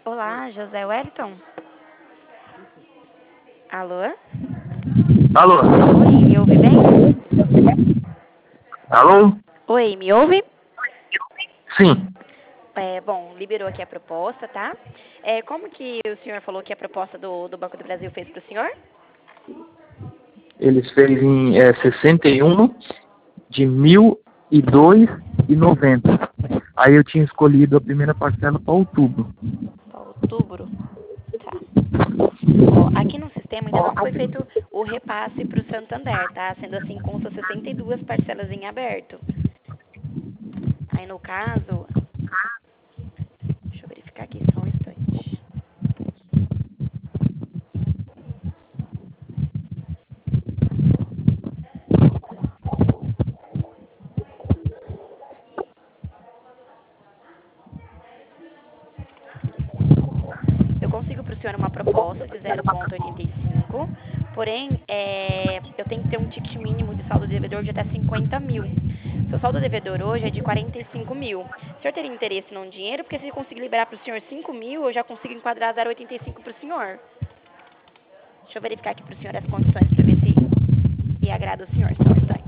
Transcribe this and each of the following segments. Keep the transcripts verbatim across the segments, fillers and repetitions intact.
Olá, José Wellington? Alô? Alô? Oi, me ouve bem? Alô? Oi, me ouve? Sim. É, bom, liberou aqui a proposta, tá? É, como que o senhor falou que a proposta do, do Banco do Brasil fez para o senhor? Eles fez em é, sessenta e um de mil e dois e noventa. Aí eu tinha escolhido a primeira parcela para outubro. Para outubro? Tá. Ó, aqui no sistema ainda não foi feito o repasse para o Santander, tá? Sendo assim, consta sessenta e duas parcelas em aberto. Aí, no caso, deixa eu verificar aqui só um instante. Eu consigo para o senhor uma proposta de zero vírgula oitenta e cinco, porém, é, eu tenho que ter um ticket mínimo de saldo devedor de até cinquenta mil. Seu saldo devedor hoje é de quarenta e cinco mil. O senhor teria interesse num dinheiro? Porque se eu conseguir liberar para o senhor cinco mil, eu já consigo enquadrar zero vírgula oitenta e cinco para o senhor. Deixa eu verificar aqui para o senhor as condições para ver se, se agrada o senhor. Só um instante.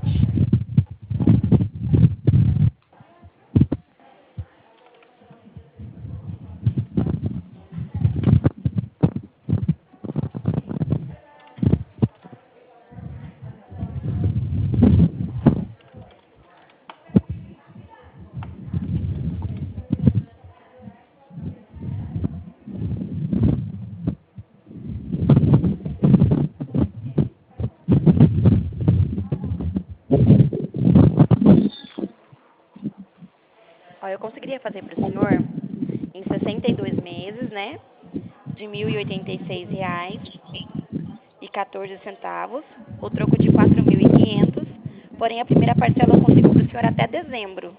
Ó, eu conseguiria fazer para o senhor em sessenta e dois meses, né? De mil e oitenta e seis reais e quatorze centavos, o troco de quatro mil e quinhentos, porém a primeira parcela eu consigo para o senhor até dezembro,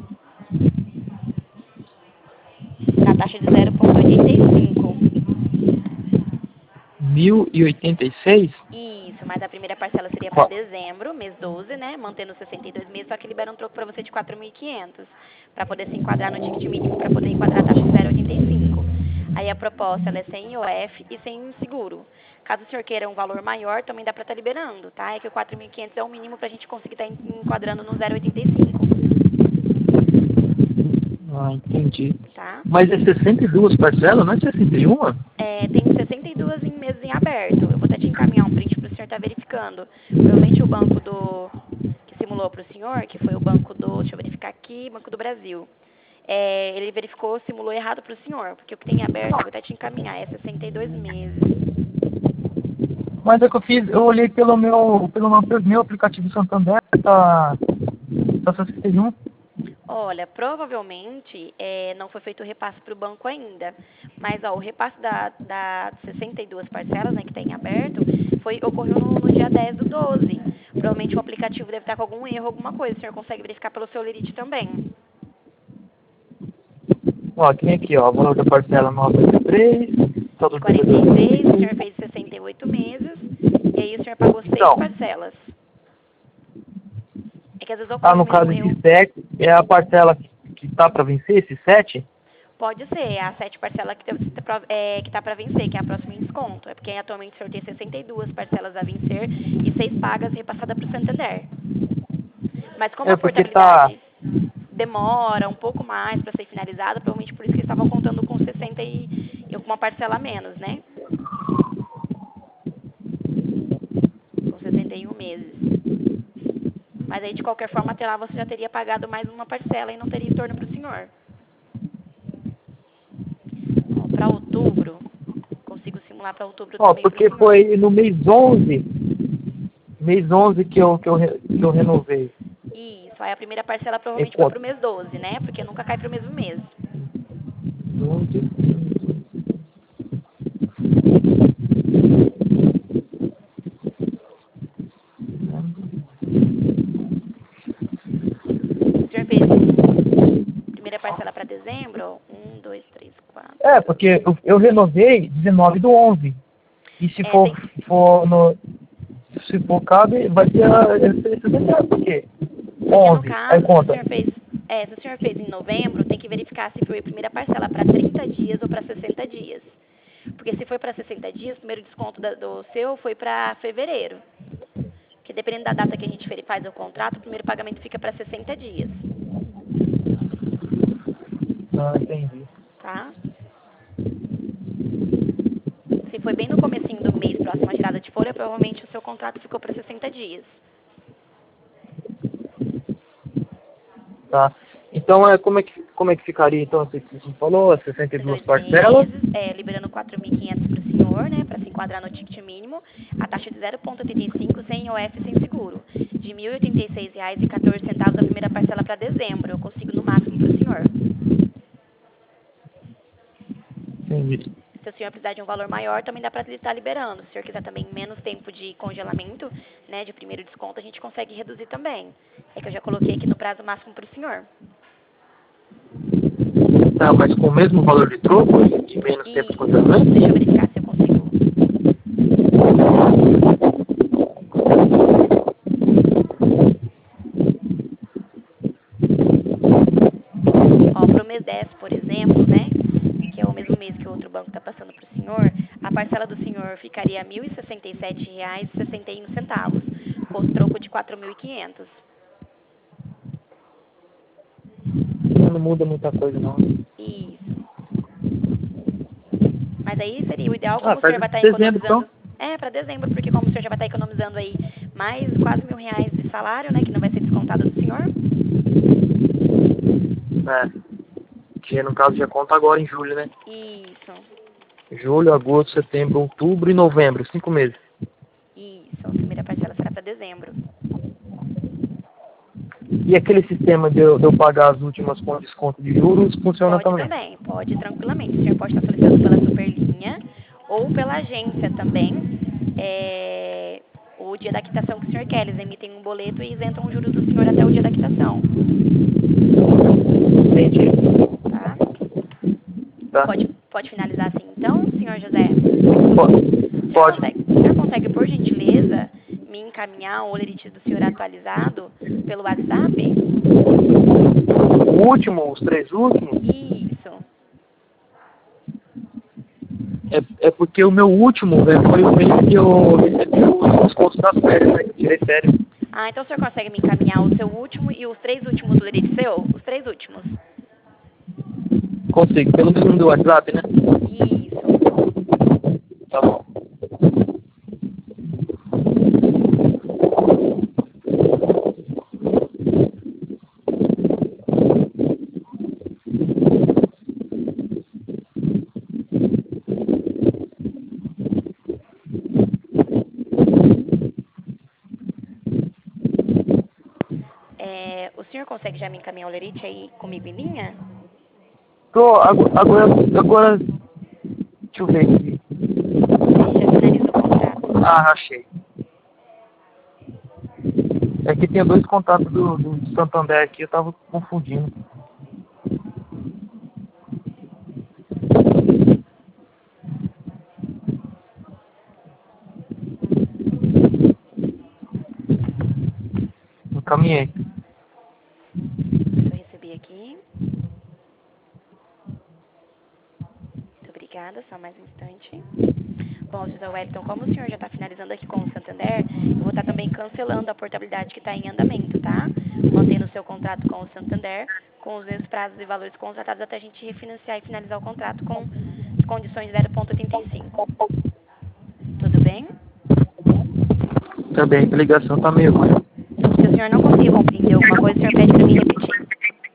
na taxa de zero vírgula oitenta e cinco. mil e oitenta e seis? Isso, mas a primeira parcela seria para dezembro, mês doze, né? Mantendo sessenta e dois meses, só que libera um troco para você de quatro mil e quinhentos, para poder se enquadrar no ticket mínimo, para poder enquadrar a taxa de zero vírgula oitenta e cinco. Aí a proposta ela é sem I O F e sem seguro. Caso o senhor queira um valor maior, também dá para estar liberando, tá? É que o quatro mil e quinhentos é o mínimo para a gente conseguir estar enquadrando no zero vírgula oitenta e cinco. Ah, entendi. Tá? Mas é sessenta e duas parcelas, não é sessenta e um? É, tem sessenta e dois em meses em aberto. Eu vou até te encaminhar um print para o senhor estar verificando. Provavelmente o banco do que simulou para o senhor, que foi o banco do, deixa eu verificar aqui, Banco do Brasil. É, ele verificou, simulou errado para o senhor, porque o que tem aberto, eu vou até te encaminhar, é sessenta e dois meses. Mas é que eu fiz, eu olhei pelo meu, pelo meu, meu aplicativo Santander, tá, tá sessenta e um. Olha, provavelmente é, não foi feito o repasse para o banco ainda. Mas ó, o repasse da, da sessenta e duas parcelas, né, que está em aberto, foi, ocorreu no, no dia dez do doze. Provavelmente o aplicativo deve estar com algum erro, alguma coisa. O senhor consegue verificar pelo seu Lerite também. Ó, tem aqui, ó, valor da parcela noventa e três, saldo quarenta devedor e seis, o noventa e senhor seis. fez sessenta e oito meses, e aí o senhor pagou seis Então, parcelas. É que às vezes ah, ocorre no mesmo caso um erro. esse sete, é a parcela que tá para vencer, esse sete? Pode ser, a sete parcela que está é, para vencer, que é a próxima em desconto. É porque atualmente o senhor tem sessenta e duas parcelas a vencer e seis pagas repassadas para o Santander. Mas como É a porque tá... portabilidade demora um pouco mais para ser finalizada, provavelmente por isso que eles estavam contando com sessenta e com uma parcela a menos, né? Com sessenta e um meses. Mas aí, de qualquer forma, até lá você já teria pagado mais uma parcela e não teria estorno para o senhor. Para outubro, consigo simular para outubro Ó, também para o porque senhor. foi no mês onze, mês onze que eu, que eu, re- que eu renovei. Isso, aí a primeira parcela É provavelmente foi para quanto? o mês doze, né? Porque nunca cai para o mesmo mês. onze. O senhor fez primeira parcela para dezembro, ó, um, dois, três, É, quatro. porque eu, eu renovei dezenove do onze. E se É, for, tem, for no... Se for cabe, vai ser a... Esse, esse, porque porque no onze, aí caso, se o conta. senhor fez É, se o senhor fez em novembro, tem que verificar se foi a primeira parcela para trinta dias ou para sessenta dias. Porque se foi para sessenta dias, o primeiro desconto da, do seu foi para fevereiro. Porque dependendo da data que a gente faz o contrato, o primeiro pagamento fica para sessenta dias. Ah, entendi. Tá? Se foi bem no comecinho do mês, próximo à girada de folha, provavelmente o seu contrato ficou para sessenta dias. Tá. Então, é, como, é que, como é que ficaria, então, você que você falou, as sessenta e duas Dois parcelas? meses, é, liberando quatro mil e quinhentos para o senhor, né, para se enquadrar no ticket mínimo, a taxa de zero vírgula oitenta e cinco sem I O F sem seguro, de mil e oitenta e seis reais e quatorze centavos a primeira parcela para dezembro, eu consigo no máximo para o senhor. Entendi. Se o senhor precisar de um valor maior, também dá para estar liberando. Se o senhor quiser também menos tempo de congelamento, né, de primeiro desconto, a gente consegue reduzir também. É que eu já coloquei aqui no prazo máximo para o senhor. Tá, mas com o mesmo valor de troco e menos tempo de E congelamento? deixa eu verificar se eu consigo. Ó, para o mês dez, por exemplo, né, que é o mesmo mês que o outro banco está passando para o senhor, a parcela do senhor ficaria mil e sessenta e sete reais e sessenta e um centavos, com o troco de quatro mil e quinhentos. Não muda muita coisa, não. Isso. Mas aí seria o ideal, Ah, como o senhor faz vai estar dezembro, economizando. então. É, para dezembro, porque como o senhor já vai estar economizando aí mais quase mil reais de salário, né, que não vai ser descontado do senhor. É. Que no caso já conta agora em julho, né? Isso. Julho, agosto, setembro, outubro e novembro, cinco meses. Isso. A primeira parcela será para dezembro. E aquele sistema de eu, de eu pagar as últimas com desconto de juros funciona Pode também? também, pode tranquilamente. O senhor pode estar solicitando pela Superlinha ou pela agência também. É, o dia da quitação que o senhor quer. Eles emitem um boleto e isentam os juros do senhor até o dia da quitação. Entendi. Tá? Tá. Pode, pode finalizar assim então, senhor José? Pode. O senhor Pode. consegue, o senhor consegue, por gentileza, me encaminhar o olerite do senhor atualizado pelo WhatsApp? O último, os três últimos, Isso. é, é porque o meu último velho, foi o mês que eu recebi os descontos das férias, né? Que eu tirei férias. Ah, então o senhor consegue me encaminhar o seu último e os três últimos olerite seu? Os três últimos. Consigo, pelo menos do WhatsApp, né? Isso. Tá bom. É, o senhor consegue já me encaminhar o olerite aí comigo em linha? Tô, agora, agora, agora, deixa eu ver aqui. Aí já finaliza o contrato. Ah, achei. É que tinha dois contatos do, do Santander aqui, eu tava confundindo. Encaminhei. Deixa eu receber aqui. Muito obrigada, só mais um instante. Bom, José Wellington, como o senhor já está finalizando aqui com o Santander, eu vou estar também cancelando a portabilidade que está em andamento, tá? Mantendo o seu contrato com o Santander, com os mesmos prazos e valores contratados até a gente refinanciar e finalizar o contrato com as condições zero vírgula oitenta e cinco. Tudo bem? Tá bem, a ligação tá meio ruim. Se o senhor não conseguir compreender alguma coisa, o senhor pede para mim repetir.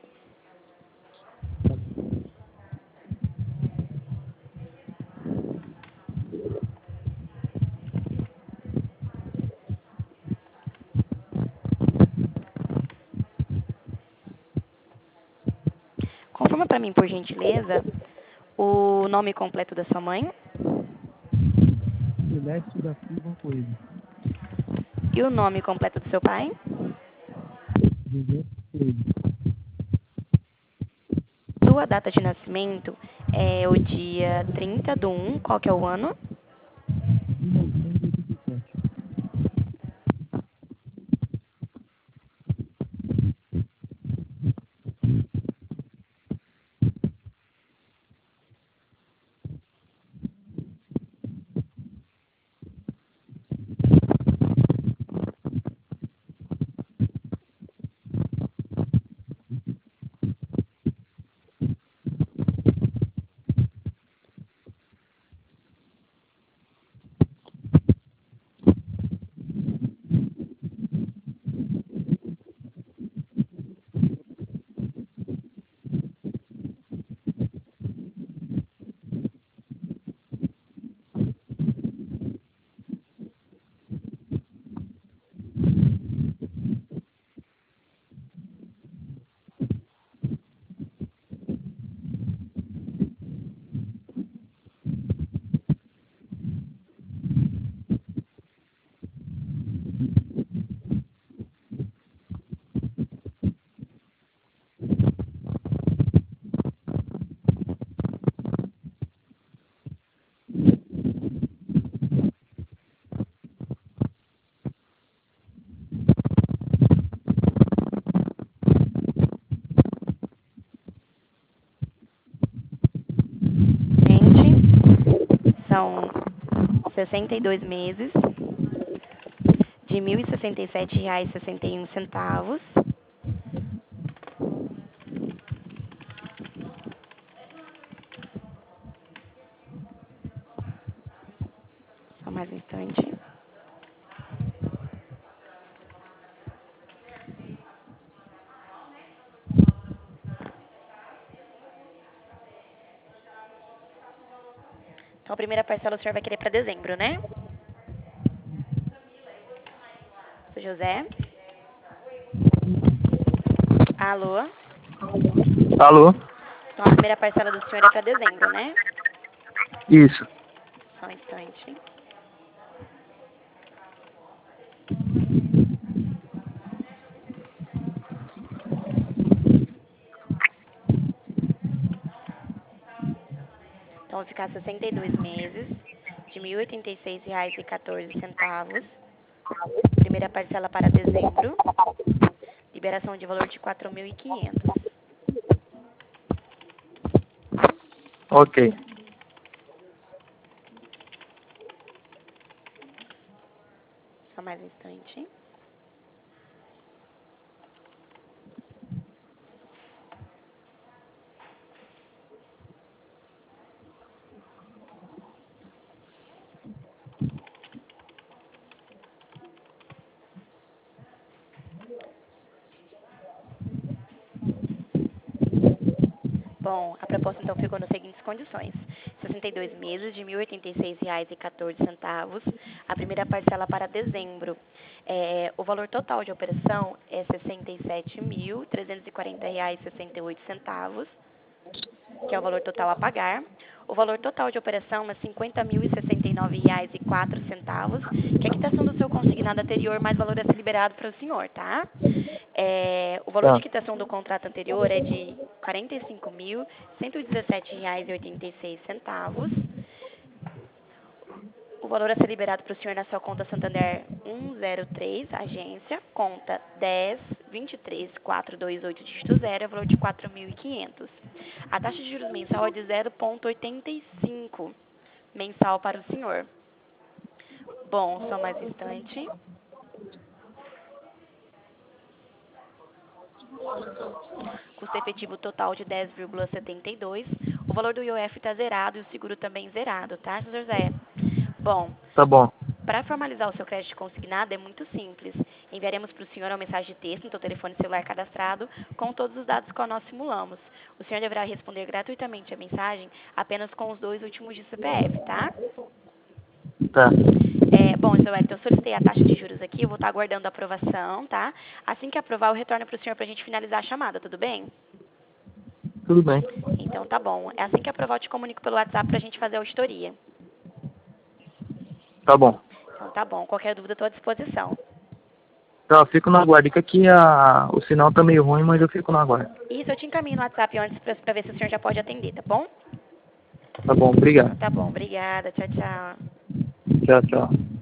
Confirma para mim, por gentileza, o nome completo da sua mãe Celeste da Silva Coelho. e o nome completo do seu pai. José Coelho. Sua data de nascimento é o dia trinta do um, qual que é o ano? são sessenta e dois meses de mil e sessenta e sete reais e sessenta e um centavos. Só mais um instante. Então, a primeira parcela o senhor vai querer para dezembro, né? Seu José? Alô? Alô? Então, a primeira parcela do senhor é para dezembro, né? Isso. Só um instante. Então, vai ficar sessenta e dois meses de mil e oitenta e seis reais e quatorze centavos. Primeira parcela para dezembro. Liberação de valor de quatro mil e quinhentos. Ok. Só mais um instante. Bom, a proposta então ficou nas seguintes condições. sessenta e dois meses de mil e oitenta e seis reais e quatorze centavos. A primeira parcela para dezembro. É, o valor total de operação é sessenta e sete mil trezentos e quarenta reais e sessenta e oito centavos, que é o valor total a pagar. O valor total de operação é cinquenta mil e sessenta e nove reais e quatro centavos, que é a quitação do seu consignado anterior, mais valor a ser liberado para o senhor, tá? É, o valor Tá. de quitação do contrato anterior é de quarenta e cinco mil cento e dezessete reais e oitenta e seis centavos. O valor a ser liberado para o senhor na sua conta Santander um zero três, agência, conta dez vinte e três quatrocentos e vinte e oito, dígito zero, é o valor de quatro mil e quinhentos. A taxa de juros mensal é de zero vírgula oitenta e cinco mensal para o senhor. Bom, só mais um instante. Custo efetivo total de dez vírgula setenta e dois. O valor do I O F está zerado e o seguro também zerado, tá, senhor José? Bom, Tá bom. para formalizar o seu crédito consignado é muito simples. Enviaremos para o senhor uma mensagem de texto no seu telefone celular cadastrado com todos os dados que nós simulamos. O senhor deverá responder gratuitamente a mensagem apenas com os dois últimos de C P F, tá? Tá. É, bom, senhor Wellington, eu solicitei a taxa de juros aqui, eu vou estar aguardando a aprovação, tá? Assim que aprovar, eu retorno para o senhor para a gente finalizar a chamada, tudo bem? Tudo bem. Então tá bom. É assim que aprovar, eu te comunico pelo WhatsApp para a gente fazer a auditoria. Tá bom. Então tá bom. Qualquer dúvida, estou à disposição. Tá, eu fico na guarda. Que aqui a... o sinal tá meio ruim, mas eu fico na guarda. Isso, eu te encaminho no WhatsApp antes para ver se o senhor já pode atender, tá bom? Tá bom, obrigado. Tá bom, obrigada. Tchau, tchau. Tchau, tchau.